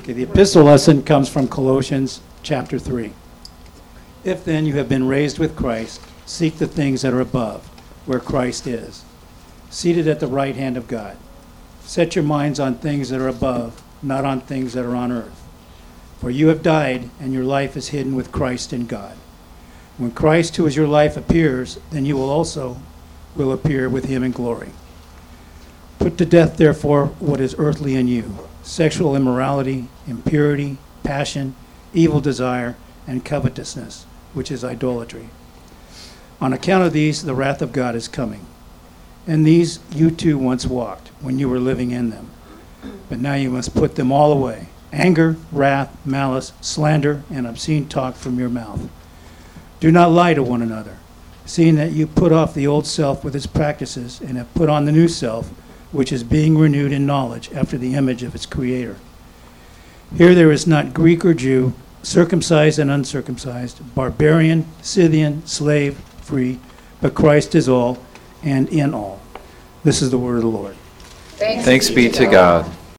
Okay, the epistle lesson comes from Colossians chapter 3. If then you have been raised with Christ, seek the things that are above, where Christ is, seated at the right hand of God. Set your minds on things that are above, not on things that are on earth. For you have died, and your life is hidden with Christ in God. When Christ, who is your life, appears, then you will also appear with him in glory. Put to death, therefore, what is earthly in you: sexual immorality, impurity, passion, evil desire, and covetousness, which is idolatry. On account of these, the wrath of God is coming. And these you too once walked, when you were living in them. But now you must put them all away: anger, wrath, malice, slander, and obscene talk from your mouth. Do not lie to one another, seeing that you put off the old self with its practices, and have put on the new self, which is being renewed in knowledge after the image of its creator. Here there is not Greek or Jew, circumcised and uncircumcised, barbarian, Scythian, slave, free, but Christ is all and in all. This is the word of the Lord. Thanks be to God.